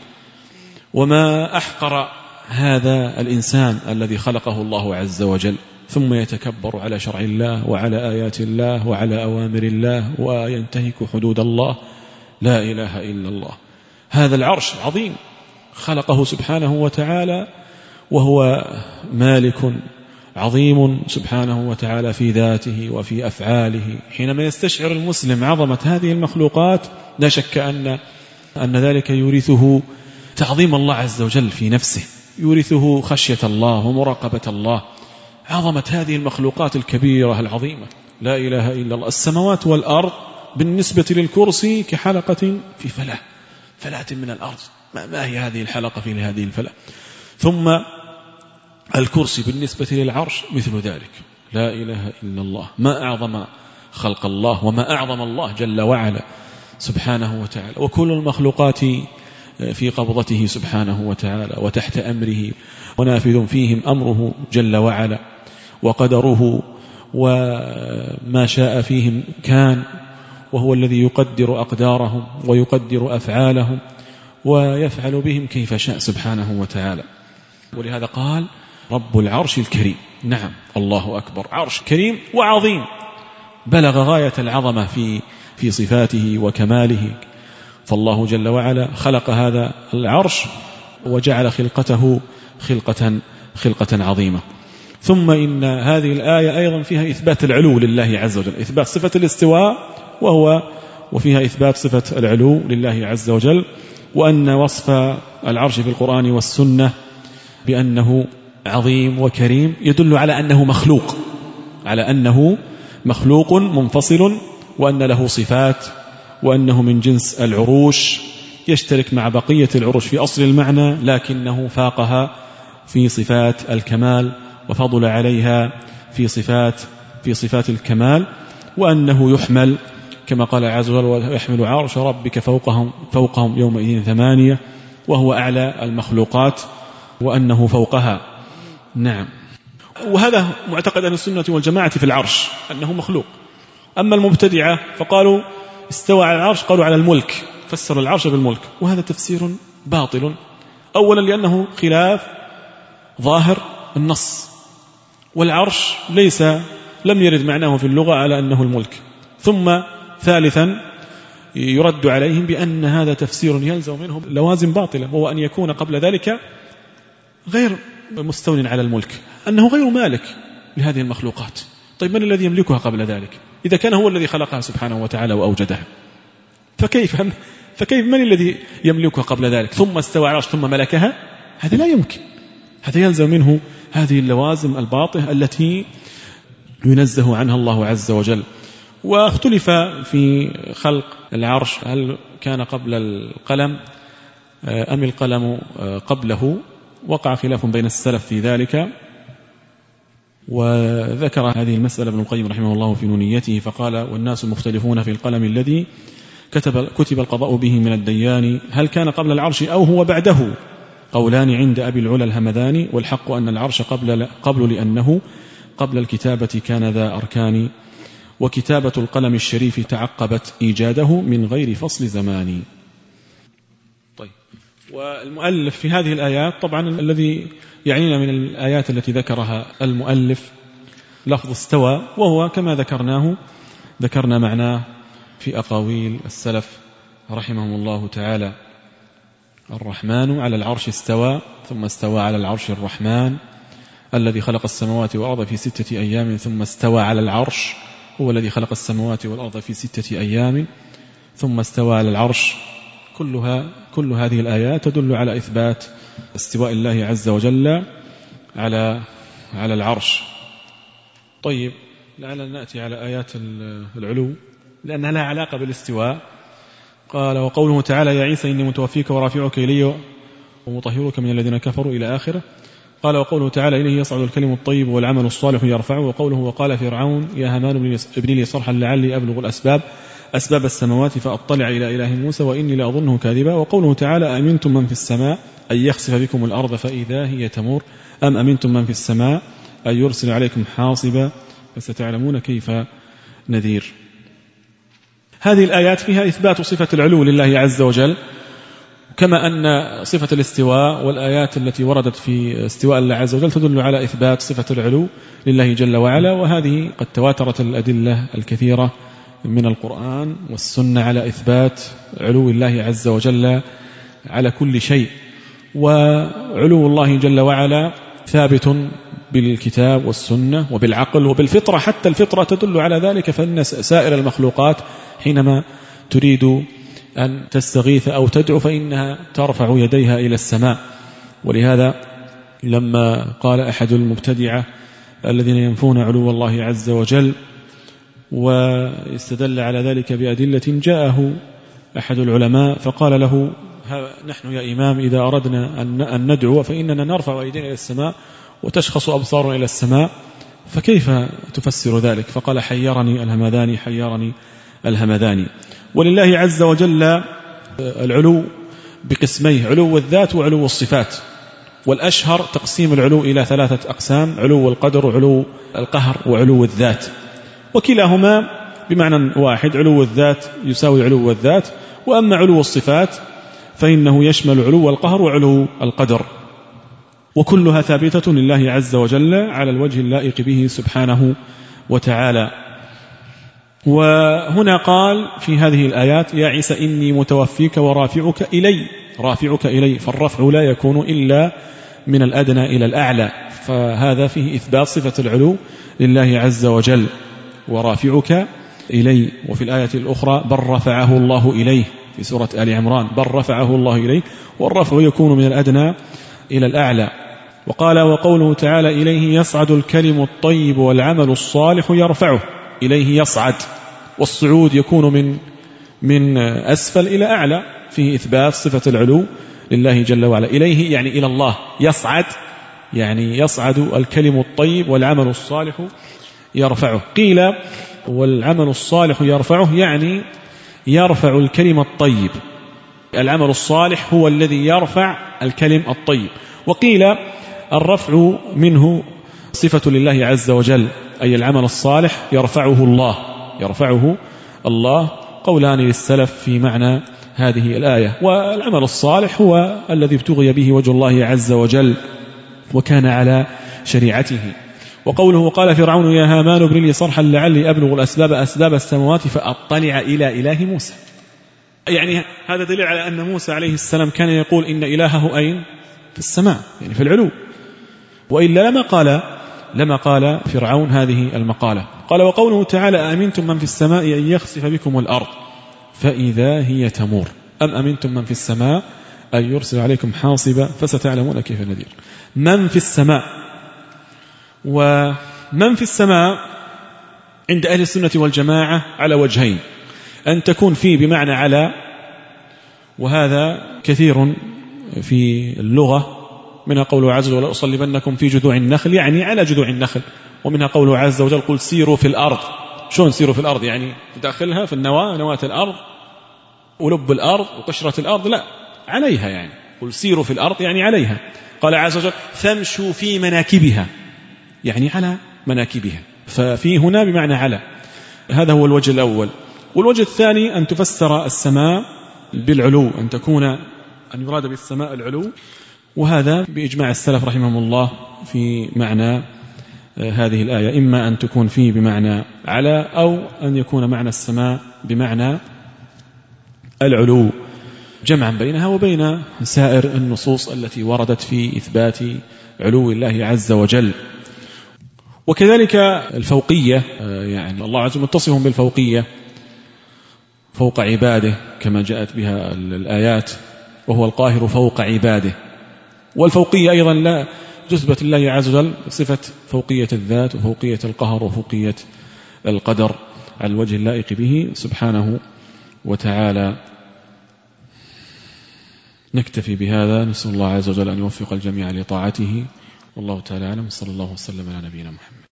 وما أحقر هذا الإنسان الذي خلقه الله عز وجل ثم يتكبر على شرع الله وعلى آيات الله وعلى أوامر الله وينتهك حدود الله. لا إله إلا الله. هذا العرش عظيم خلقه سبحانه وتعالى، وهو مالك عظيم سبحانه وتعالى في ذاته وفي أفعاله. حينما يستشعر المسلم عظمة هذه المخلوقات لا شك أن أن ذلك يورثه تعظيم الله عز وجل في نفسه، يورثه خشية الله ومراقبة الله. عظمة هذه المخلوقات الكبيرة العظيمة، لا إله إلا الله. السماوات والأرض بالنسبة للكرسي كحلقة في فلاة، فلاة من الأرض. ما هي هذه الحلقة في هذه الفلاة؟ ثم الكرسي بالنسبة للعرش مثل ذلك. لا إله إلا الله. ما أعظم خلق الله وما أعظم الله جل وعلا سبحانه وتعالى. وكل المخلوقات في قبضته سبحانه وتعالى وتحت أمره، ونافذ فيهم أمره جل وعلا وقدره، وما شاء فيهم كان، وهو الذي يقدر أقدارهم ويقدر أفعالهم ويفعل بهم كيف شاء سبحانه وتعالى. ولهذا قال رب العرش الكريم. نعم، الله أكبر. عرش كريم وعظيم، بلغ غاية العظمة في في صفاته وكماله. فالله جل وعلا خلق هذا العرش وجعل خلقته خلقة خلقة عظيمة. ثم إن هذه الآية أيضا فيها إثبات العلو لله عز وجل، إثبات صفة الاستواء، وهو وفيها إثبات صفة العلو لله عز وجل، وأن وصف العرش في القرآن والسنة بأنه عظيم وكريم يدل على أنه مخلوق، على أنه مخلوق منفصل، وأن له صفات، وأنه من جنس العروش، يشترك مع بقية العروش في أصل المعنى، لكنه فاقها في صفات الكمال وفضل عليها في صفات في صفات الكمال. وأنه يحمل كما قال عز وجل ويحمل عرش ربك فوقهم فوقهم يومئذ ثمانية، وهو أعلى المخلوقات وأنه فوقها. نعم. وهذا معتقد أهل السنة والجماعة في العرش أنه مخلوق. أما المبتدعة فقالوا استوى على العرش، قالوا على الملك، فسر العرش بالملك، وهذا تفسير باطل. أولا لأنه خلاف ظاهر النص، والعرش ليس لم يرد معناه في اللغة على أنه الملك. ثم ثالثا يرد عليهم بأن هذا تفسير يلزم منه لوازم باطلة، وهو أن يكون قبل ذلك غير مستون على الملك، أنه غير مالك لهذه المخلوقات. طيب من الذي يملكها قبل ذلك إذا كان هو الذي خلقها سبحانه وتعالى وأوجدها؟ فكيف فكيف من الذي يملكها قبل ذلك ثم استوى على العرش ثم ملكها؟ هذا لا يمكن. هذا يلزم منه هذه اللوازم الباطلة التي ينزه عنها الله عز وجل. واختلف في خلق العرش، هل كان قبل القلم أم القلم قبله؟ وقع خلاف بين السلف في ذلك، وذكر هذه المسألة ابن القيم رحمه الله في نونيته فقال: والناس مختلفون في القلم الذي كتب, كتب القضاء به من الديان، هل كان قبل العرش أو هو بعده؟ قولان عند أبي العلا الهمذاني، والحق أن العرش قبل, قبل لأنه قبل الكتابة كان ذا أركان، وكتابة القلم الشريف تعقبت إيجاده من غير فصل زماني. طيب، والمؤلف في هذه الآيات طبعا الذي يعنينا من الآيات التي ذكرها المؤلف لفظ استوى، وهو كما ذكرناه ذكرنا معناه في أقاويل السلف رحمهم الله تعالى. الرحمن على العرش استوى ثم استوى على العرش الرحمن الذي خلق السماوات والأرض في ستة أيام ثم استوى على العرش هو الذي خلق السماوات والأرض في ستة أيام ثم استوى على العرش. كلها كل هذه الآيات تدل على إثبات استواء الله عز وجل على على العرش. طيب لعلنا نأتي على آيات العلو لأنها لها علاقة بالاستواء. قال وقوله تعالى يا عيسى إني متوفيك ورافعك إلي ومطهرك من الذين كفروا إلى آخره. قال وقوله تعالى إليه يصعد الكلم الطيب والعمل الصالح يرفعه. وقوله وقال فرعون يا هامان ابن لي صرحا لعلي أبلغ الأسباب أسباب السماوات فأطلع إلى إله موسى وإني لأظنه كاذبا. وقوله تعالى أمنتم من في السماء أن يخسف بكم الأرض فإذا هي تمور أم أمنتم من في السماء أن يرسل عليكم حاصبا فستعلمون كيف نذير. هذه الآيات فيها إثبات صفة العلو لله عز وجل كما أن صفة الاستواء والآيات التي وردت في استواء الله عز وجل تدل على إثبات صفة العلو لله جل وعلا. وهذه قد تواترت الأدلة الكثيرة من القرآن والسنة على إثبات علو الله عز وجل على كل شيء. وعلو الله جل وعلا ثابت بالكتاب والسنة وبالعقل وبالفطرة، حتى الفطرة تدل على ذلك. فإن سائر المخلوقات حينما تريد أن تستغيث أو تدعو فإنها ترفع يديها إلى السماء. ولهذا لما قال أحد المبتدعة الذين ينفون علو الله عز وجل واستدل على ذلك بأدلة جاءه أحد العلماء فقال له نحن يا إمام إذا أردنا أن ندعو فإننا نرفع أيدينا إلى السماء وتشخص أبصارنا إلى السماء، فكيف تفسر ذلك؟ فقال حيرني الهمذاني حيرني الهمذاني. ولله عز وجل العلو بقسميه، علو الذات وعلو الصفات. والأشهر تقسيم العلو إلى ثلاثة أقسام: علو القدر وعلو القهر وعلو الذات، وكلاهما بمعنى واحد. علو الذات يساوي علو الذات، وأما علو الصفات فإنه يشمل علو القهر وعلو القدر، وكلها ثابتة لله عز وجل على الوجه اللائق به سبحانه وتعالى. وهنا قال في هذه الآيات يا عيسى إني متوفيك ورافعك إلي، رافعك إلي، فالرفع لا يكون إلا من الأدنى إلى الأعلى، فهذا فيه إثبات صفة العلو لله عز وجل، ورافعك إلي. وفي الآية الأخرى بل رفعه الله إليه في سورة آل عمران، بل رفعه الله إليه، والرفع يكون من الأدنى إلى الأعلى. وقال وقوله تعالى إليه يصعد الكلم الطيب والعمل الصالح يرفعه، إليه يصعد، والصعود يكون من من أسفل إلى أعلى، فيه إثبات صفة العلو لله جل وعلا. إليه يعني إلى الله، يصعد يعني يصعد الكلم الطيب والعمل الصالح يرفعه. قيل والعمل الصالح يرفعه يعني يرفع الكلم الطيب، العمل الصالح هو الذي يرفع الكلم الطيب. وقيل الرفع منه صفة لله عز وجل، أي العمل الصالح يرفعه الله، يرفعه الله. قولان للسلف في معنى هذه الآية. والعمل الصالح هو الذي ابتغي به وجه الله عز وجل وكان على شريعته. وقوله قال فرعون يا هامان ابن لي صرحا لعلي أبلغ الأسباب أسباب السماوات فأطلع إلى إله موسى. يعني هذا دليل على أن موسى عليه السلام كان يقول إن إلهه أين؟ في السماء، يعني في العلو، وإلا لما قال لما قال فرعون هذه المقالة. قال وقوله تعالى أأمنتم من في السماء أن يخسف بكم الأرض فإذا هي تمور أم أمنتم من في السماء أن يرسل عليكم حاصبا فستعلمون كيف نذير. من في السماء، ومن في السماء عند أهل السنة والجماعة على وجهين: أن تكون فيه بمعنى على، وهذا كثير في اللغة، منها قوله عز وجل أصلبنكم في جذوع النخل، يعني على جذوع النخل. ومنها قوله عز وجل قل سيروا في الأرض. شلون سيروا في الأرض؟ يعني داخلها في النواة، نواة الأرض ولب الأرض وقشرة الأرض، لا، عليها، يعني قل سيروا في الأرض يعني عليها. قال عز وجل فامشوا في مناكبها، يعني على مناكبها، ففي هنا بمعنى على. هذا هو الوجه الأول. والوجه الثاني أن تفسر السماء بالعلو، أن تكون أن يراد بالسماء العلو، وهذا بإجماع السلف رحمهم الله في معنى هذه الآية، إما أن تكون فيه بمعنى على، أو أن يكون معنى السماء بمعنى العلو. جمعا بينها وبين سائر النصوص التي وردت في إثبات علو الله عز وجل. وكذلك الفوقية، يعني الله عز وجل متصف بالفوقية فوق عباده كما جاءت بها الآيات، وهو القاهر فوق عباده. والفوقية أيضا لا تثبت الله عز وجل صفة فوقية الذات وفوقية القهر وفوقية القدر على الوجه اللائق به سبحانه وتعالى. نكتفي بهذا، نسأل الله عز وجل أن يوفق الجميع لطاعته، والله تعالى أعلم. صلى الله وسلم على نبينا محمد.